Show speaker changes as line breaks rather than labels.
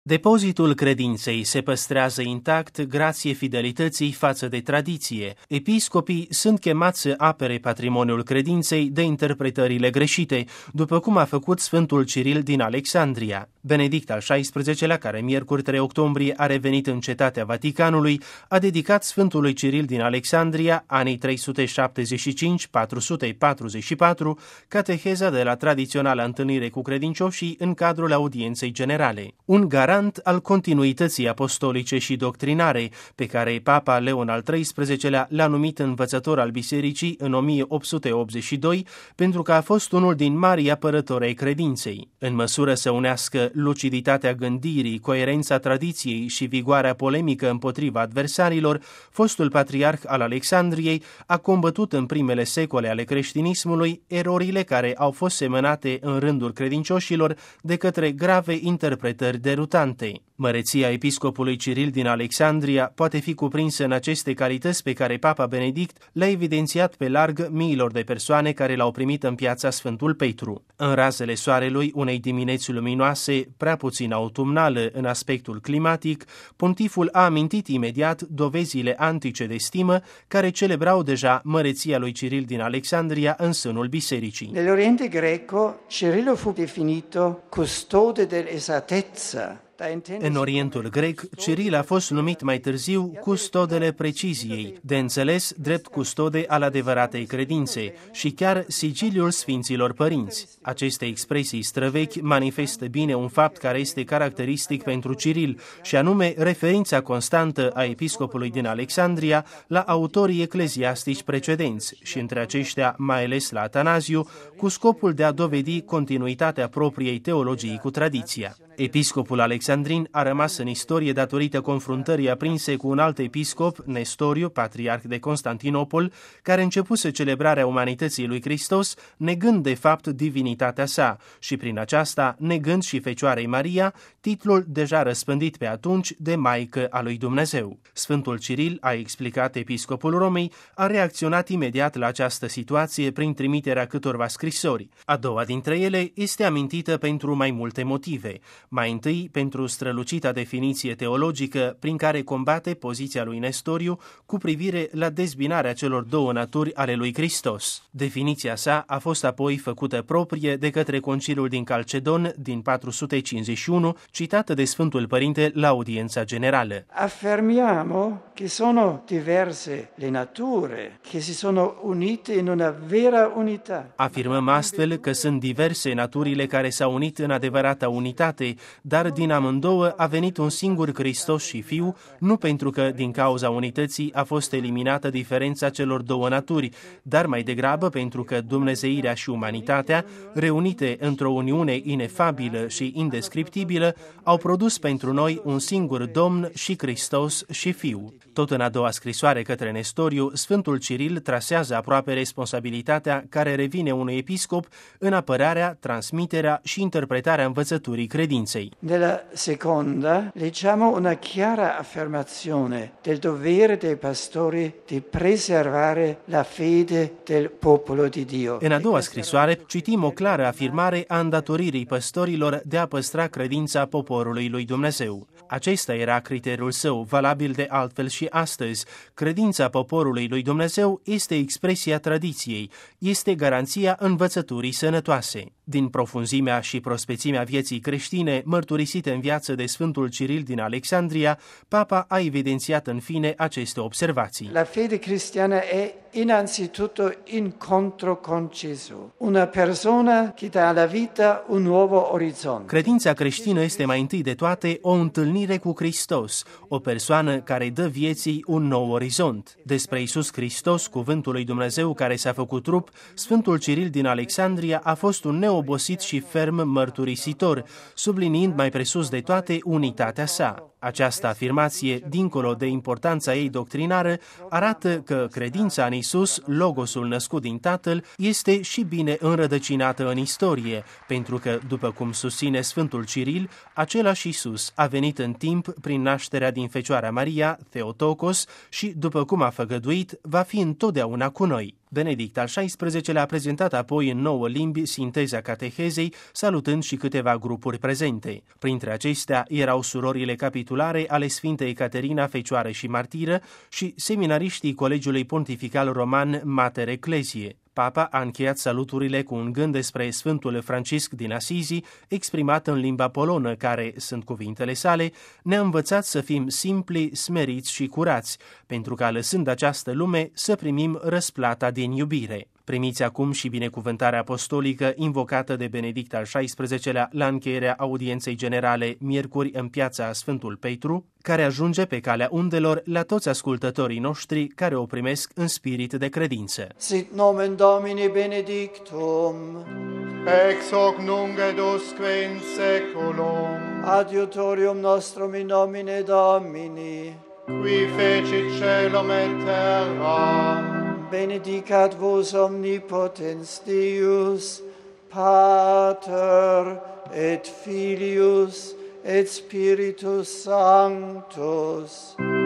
Depozitul credinței se păstrează intact grație fidelității față de tradiție. Episcopii sunt chemați să apere patrimoniul credinței de interpretările greșite, după cum a făcut Sfântul Ciril din Alexandria. Benedict al XVI-lea, care miercuri 3 octombrie a revenit în Cetatea Vaticanului, a dedicat Sfântului Ciril din Alexandria, anii 375-444, cateheza de la tradiționala întâlnire cu credincioșii în cadrul audienței generale. Un garant al continuității apostolice și doctrinare, pe care Papa Leon al XIII-lea l-a numit învățător al bisericii în 1882, pentru că a fost unul din marii apărători ai credinței. În măsură să unească luciditatea gândirii, coerența tradiției și vigoarea polemică împotriva adversarilor, fostul patriarh al Alexandriei a combătut în primele secole ale creștinismului erorile care au fost semănate în rândul credincioșilor de către grave interpretări derutante. Măreția episcopului Ciril din Alexandria poate fi cuprinsă în aceste calități pe care Papa Benedict le-a evidențiat pe larg miilor de persoane care l-au primit în piața Sfântul Petru. În razele soarelui unei dimineți luminoase, prea puțin autumnale în aspectul climatic, pontiful a amintit imediat dovezile antice de stimă care celebrau deja măreția lui Ciril din Alexandria în sânul bisericii.
Nell'Oriente greco, Cirillo fu definito custode dell'esattezza.
În Orientul grec, Ciril a fost numit mai târziu custodele preciziei, de înțeles drept custode al adevăratei credințe și chiar sigiliul Sfinților Părinți. Aceste expresii străvechi manifestă bine un fapt care este caracteristic pentru Ciril, și anume referința constantă a episcopului din Alexandria la autorii ecleziastici precedenți și între aceștia mai ales la Atanaziu, cu scopul de a dovedi continuitatea propriei teologii cu tradiția. Episcopul alexandrin a rămas în istorie datorită confruntării aprinse cu un alt episcop, Nestoriu, patriarh de Constantinopol, care începuse celebrarea umanității lui Hristos, negând de fapt divinitatea sa și prin aceasta negând și Fecioarei Maria titlul deja răspândit pe atunci de Maică a lui Dumnezeu. Sfântul Ciril, a explicat episcopul Romei, a reacționat imediat la această situație prin trimiterea câtorva scrisori. A doua dintre ele este amintită pentru mai multe motive. Mai întâi, pentru strălucita definiție teologică prin care combate poziția lui Nestoriu cu privire la dezbinarea celor două naturi ale lui Hristos. Definiția sa a fost apoi făcută proprie de către Conciliul din Calcedon din 451, citată de Sfântul Părinte la audiența generală.
Affermiamo che sono diverse le nature, che si sono unite in una vera unità.
Afirmăm astfel că sunt diverse naturile care s-au unit în adevărata unitate, dar din amândouă a venit un singur Hristos și Fiu, nu pentru că din cauza unității a fost eliminată diferența celor două naturi, dar mai degrabă pentru că dumnezeirea și umanitatea, reunite într-o uniune inefabilă și indescriptibilă, au produs pentru noi un singur Domn și Hristos și Fiu. Tot în a doua scrisoare către Nestoriu, Sfântul Ciril trasează aproape responsabilitatea care revine unui episcop în apărarea, transmiterea și interpretarea învățăturii credinței.
Nella seconda leggiamo una chiara affermazione del dovere dei pastori di preservare la fede del popolo di Dio.
În a doua scrisoare citim o clară afirmare a îndatoririi păstorilor de a păstra credința poporului lui Dumnezeu. Acesta era criteriul său, valabil de altfel și astăzi. Credința poporului lui Dumnezeu este expresia tradiției, este garanția învățăturii sănătoase. Din profunzimea și prospețimea vieții creștine, mărturisite în viață de Sfântul Ciril din Alexandria, Papa a evidențiat în fine aceste observații.
La fede cristiana è innanzitutto incontro con Gesù, una persona che dà alla vita un nuovo orizzonte.
Credința creștină este mai întâi de toate o întâlnire cu Hristos, o persoană care dă vieții un nou orizont. Despre Iisus Hristos, cuvântul lui Dumnezeu care s-a făcut trup, Sfântul Ciril din Alexandria a fost un neobosit și ferm mărturisitor, subliniind mai presus de toate unitatea sa. Această afirmație, dincolo de importanța ei doctrinară, arată că credința în Iisus, Logosul născut din Tatăl, este și bine înrădăcinată în istorie, pentru că, după cum susține Sfântul Ciril, același Iisus a venit în timp prin nașterea din Fecioara Maria, Theotokos, și, după cum a făgăduit, va fi întotdeauna cu noi. Benedict al XVI-lea a prezentat apoi în 9 limbi sinteza catehezei, salutând și câteva grupuri prezente. Printre acestea erau surorile capitulare ale Sfintei Ecaterina, Fecioară și Martiră și seminariștii Colegiului Pontifical Roman Mater Ecclesiae. Papa a încheiat saluturile cu un gând despre Sfântul Francisc din Asizi, exprimat în limba polonă, care, sunt cuvintele sale, ne-a învățat să fim simpli, smeriți și curați, pentru ca, lăsând această lume, să primim răsplata din iubire. Primiți acum și binecuvântarea apostolică invocată de Benedict al XVI-lea la încheierea audienței generale miercuri în piața Sfântul Petru, care ajunge pe calea undelor la toți ascultătorii noștri care o primesc în spirit de credință.
Sit nomen Domini benedictum,
ex hoc nunc et usque in seculum,
adiutorium nostrum in nomine Domini,
qui fecit caelum et terram,
benedicat vos omnipotens Deus, Pater et Filius et Spiritus Sanctus.